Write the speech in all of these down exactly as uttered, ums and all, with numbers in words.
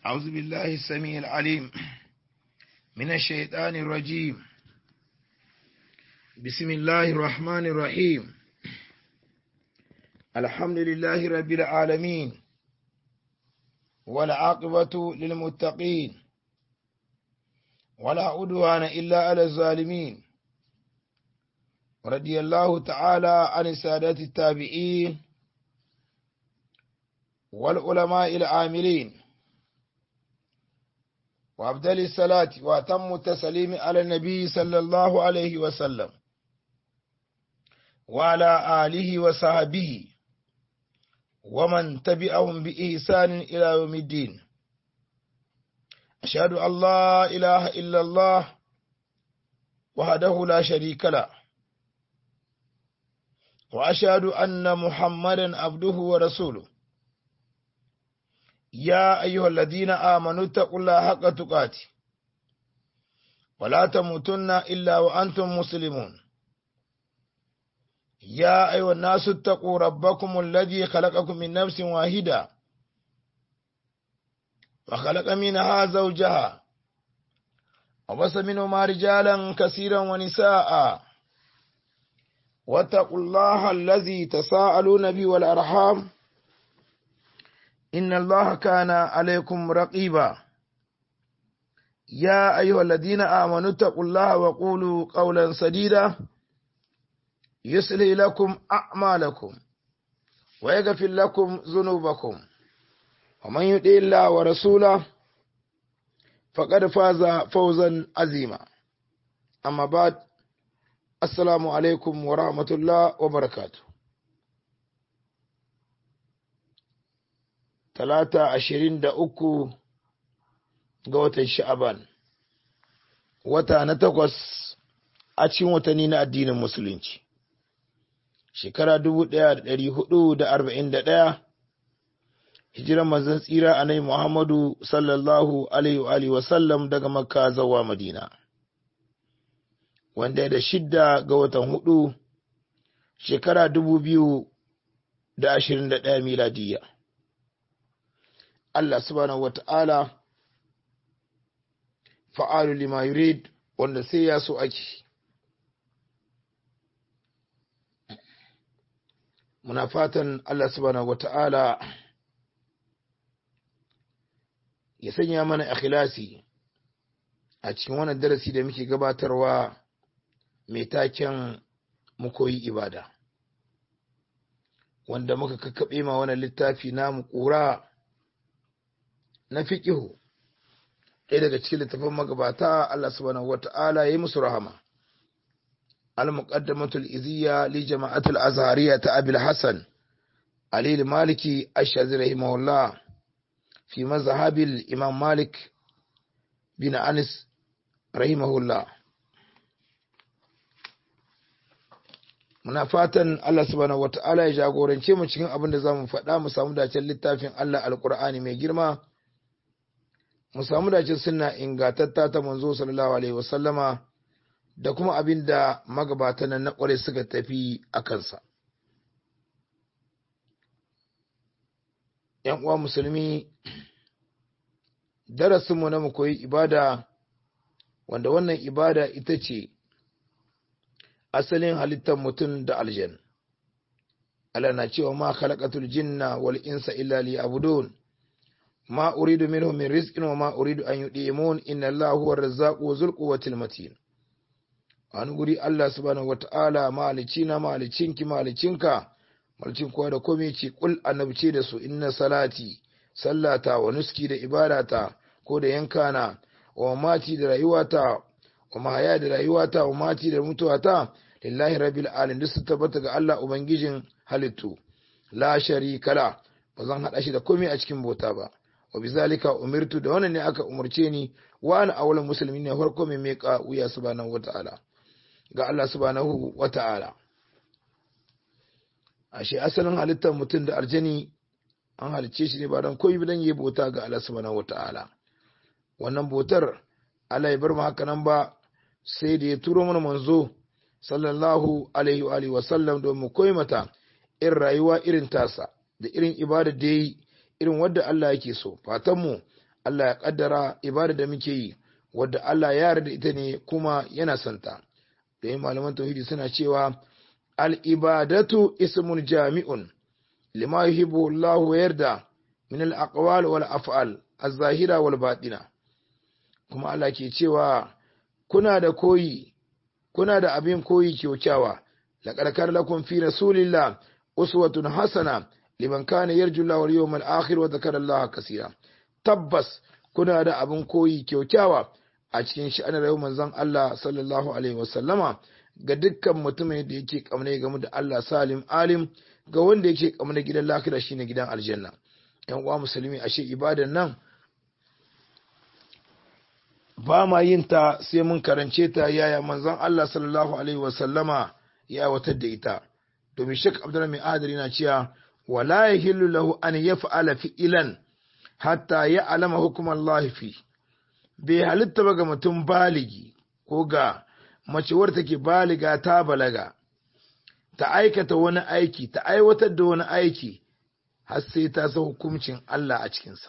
أعوذ بالله السميع العليم من الشيطان الرجيم. بسم الله الرحمن الرحيم. الحمد لله رب العالمين، والعاقبة للمتقين، ولا عدوان إلا على الظالمين. رضي الله تعالى عن السادات التابعين والعلماء العاملين، وأفضل الصلاة وأتم التسليم على النبي صلى الله عليه وسلم وعلى آله وصحبه ومن تبعهم بإحسان إلى يوم الدين. أشهد أن لا إله إلا الله وحده لا شريك له، وأشهد أن محمدا عبده ورسوله. يا أيها الذين آمنوا اتقوا الله حق تقاته ولا تموتن إلا وأنتم مسلمون. يا أيها الناس اتقوا ربكم الذي خلقكم من نفس واحدة وخلق منها زوجها وبث منهما رجالا كثيرا ونساء، واتقوا الله الذي تساءلون به والأرحام إن الله كان عليكم رقيبا. يا أيها الذين آمنوا اتقوا الله وقولوا قولا سديدا يصلح لكم أعمالكم ويغفر لكم ذنوبكم، ومن يطع الله ورسوله فقد فاز فوزا عظيما. أما بعد، السلام عليكم ورحمة الله وبركاته. talata ashirin da uku ga watan sha'aban, wata na takwas a cikin watanni na addinin musulunci, shekara dubu ɗaya da ɗari hudu da arba'in da ɗaya, hijiran manzon tsira annabi Muhammadu sallallahu alaihi wa sallam daga Makka zuwa Madina, wanda da shidda ga watan hudu shekara dubu biyu da ashirin da ɗaya miladiyya. Allah subhanahu wa ta'ala fa'alu lima yurid, wanda sai ya so ake. Muna fatan Allah subhanahu wa ta'ala ya sanya mana ikhlasi a cikin wannan darasi da muke gabatarwa mai taken mu koyi ibada, wanda muka kakkaɓe ma wannan littafi namu ƙura na fiƙihu, ɗaya daga cikin littafin magabata. Allah subhanahu wata'ala ya yi musu rahama. Al-muqaddamatul iziyya li jama'atul azhariya ta Abil Hasan Ali al-Maliki ash-Shazili rahimahullah fi mazhabil Imam Malik bin Anas rahimahullah. Muna fatan Allah subhanahu wata'ala ya jagorance mu cikin abin da zamu faɗa, mu samu dacen littafin Allah al-Qur'ani mai girma, mu samu dace sunna ingantatta ta manzo sallallahu alaihi wasallama, da kuma abin da magabatan na kware suka tafi a kansa. ‘Yan uwa musulmi, darasinmu na mu koyi ibada, wanda wannan ibada ita ce asalin halittar mutum da aljan. Allah na cewa ma khalaqatul jinna wal insa illa liya'budun ma uridu minhum min rizqin wa ma uridu an yudimun inna Allaha huwa ar-razzaqu dhul quwwatil matin. An guri Allah subhanahu wata'ala malicina malicinki malicinka malicin kowa da komai ce kul annabce da su inna salati sallata wa nuski da ibadata ko da yankana wa mati da rayuwata wa mahaya da rayuwata wa mati da mutuwata lillahi rabbil alamin, duk su tabbata ga Allah ubangijin halittu, la sharika la, bazan hada shi da komai a cikin bauta ba. wa bizalika umirtu, da wannan ne aka umurce ni, wa ana awwalul muslimin, ne farko mai meka wuya subhanahu wata'ala ga Allah subhanahu wata'ala. Ashe asalin halittar mutum da aljani an halicce shi ne ba dan koyi bidan yi bauta ga Allah subhanahu wata'ala. Wannan bautar Allah ya bar mu haka nan ba, sai da ya turo mana manzo sallallahu alaihi wa alihi wa sallam don mu koyi mata irin rayuwa irin tasa da irin ibada da yi irin wadda Allah yake so. Fatanmu Allah ya kaddara ibada da muke yi wadda Allah ya yarda ita ne kuma yana santa. Da yin malaman tauhidi suna cewa al-ibadatu ismun jami'un lima yuhibbu Allah wa yarda min al-aqwal wal af'al az-zahira wal batina. Kuma Allah ke cewa kuna da koyi kuna da abin koyi kyaukyawa laqad kana lakum fi rasulillah uswatun hasana liman kana yarju Allah wal yawmal akhir wa dhakara Allah kaseera. Tabbas kuna da abin koyi kyaukyawa a cikin sha'anin rayuwar manzon Allah sallallahu alaihi wasallama ga dukkan mutumin da yake kamne game da Allah salim alim, ga wanda yake kamne gidan lafiya shine gidan aljanna. Yan uwa musulmi, ashe ibadan nan ba ma yin ta sai mun karance ta yaya manzon Allah sallallahu alaihi wasallama ya watar da ita. Domin Sheikh Abdurrahman Adari na cewa wala yahillu lahu an yaf'ala fi'lan hatta ya'lama hukm Allah fi. Bai halitta ba ga mutum baligi ko ga mace wadda take baliga ta balaga ta aikata wani aiki, ta aiwatar da wani aiki har sai ta san hukuncin Allah a cikinsa.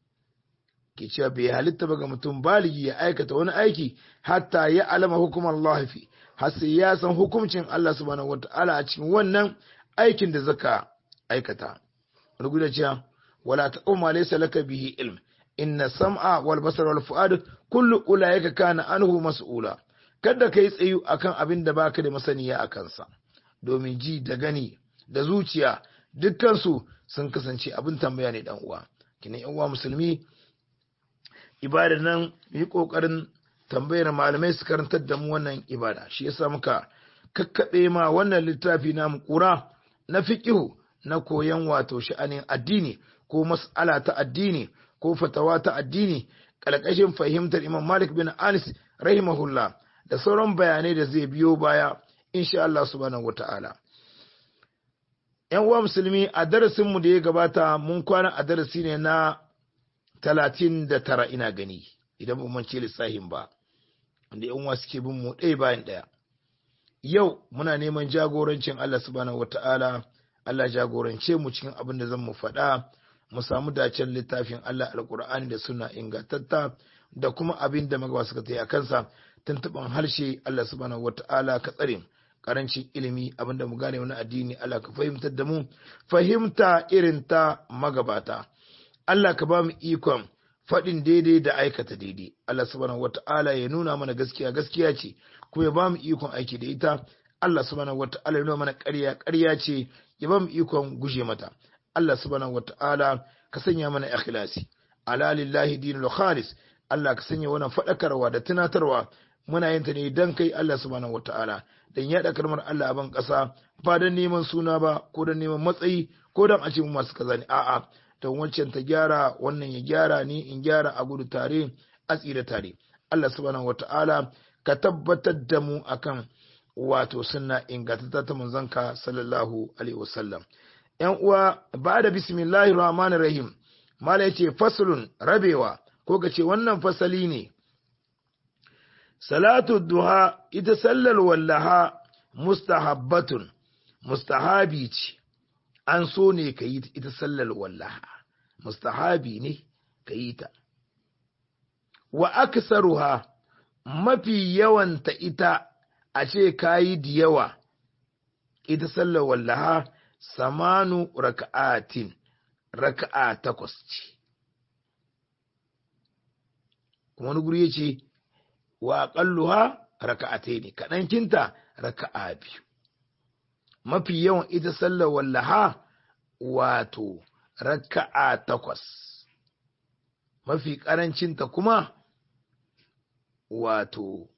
Ke cewa bai halitta ba ga mutum baligi ya aikata wani aiki hatta ya alama hukumar Allah fi, har sai ya san hukuncin Allah subhanahu wata'ala a cikin wannan aikin da zaka aikata. Wani guda cewa wala taquma laysa laka bihi ilm inna sam'a wal basara wal fu'ad kullu ulaika kana anhu mas'ula. Kada kai tsayu akan abin da baka da masaniya a kansa, domin ji da gani da zuciya dukkan su sun kasance abin tambaya ne dan uwa. Kina yan uwa musulmi, ibada nan yi kokarin tambayar malamai su karantar da mu wannan ibada. Shi yasa muka kakkabe ma wannan littafi namu kura na fiqhu na koyan wato sha'anin addini ko mas'ala ta addini ko fatawa ta addini kalkashin fahimtar Imam Malik bin Anas rahimahullah da sauran bayanai da zai biyo baya insha Allah subhanahu wata'ala. Yan uwa musulmi, a darasin mu da ya gabata mun kwana a darasi ne na talatin da tara ina gani idan ba mun ce lissahin ba, wanda yan uwa suke bin mu ɗaya bayan ɗaya. Yau muna neman jagorancin Allah subhanahu wata'ala. Allah jagorance mu cikin abin da zan mu faɗa, mu samu dacen littafin Allah alƙur'ani da suna ingantatta da kuma abin da magaba suka tayi a kansa. Tuntuɓin harshe Allah subhanahu wata'ala ka tsare karancin ilimi, abin da mu gane wani addini Allah ka fahimtar da mu fahimta irin ta magabata. Allah ka ba mu ikon faɗin daidai da aikata daidai. Allah subhanahu wata'ala ya nuna mana gaskiya gaskiya ce kuma ya ba mu ikon aiki da ita. Allah subhanahu wata'ala ya nuna mana ƙarya ƙarya ce, ya ba mu ikon guje mata. Allah subhanahu wata'ala ka sanya mana ikhlasi. Ala lillahi dinul khalis. Allah ka sanya wannan faɗakarwa da tunatarwa muna yin ta ne dan kai Allah subhanahu wata'ala, dan yaɗa kalmar Allah a ban ƙasa, ba dan neman suna ba ko dan neman matsayi ko dan a ce mu masu kaza ne, a'a don wancan ta gyara wannan ya gyara ni in gyara a gudu tare a tsira tare. Allah subhanahu wata'ala ka tabbatar da mu akan wato sunna ingantatta ta manzanka sallallahu alaihi wasallam. Yan uwa, ba da bismillahir rahmanir rahim, mala yace faslun rabewa ko kace wannan fasali ne. Salatu duha ita sallar wallaha mustahabbatun, mustahabi ce, an so ne ka yi ita sallar wallaha, mustahabi ne ka yi ta. Wa aksaruha, mafi yawanta ita a ce ka yi da yawa, ita sallar wallaha samanu raka'atin, raka'a takwas ce. Kuma wani guri ya ce, wa aqalluha raka'ataini, kadan kinta raka'a biyu. Mafi yawan ita sallar wallaha wato raka'a takwas, mafi karancinta kuma wato